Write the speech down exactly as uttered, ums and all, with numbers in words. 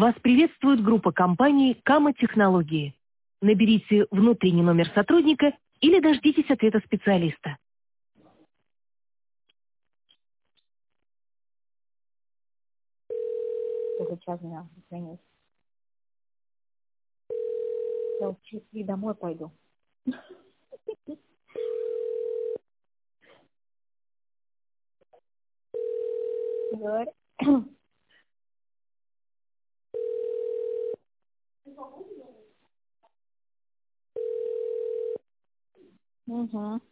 Вас приветствует группа компании «Кама Технологии». Наберите внутренний номер сотрудника или дождитесь ответа специалиста. Только сейчас меня извиняюсь. Я вот чуть и домой пойду. Говори. Угу.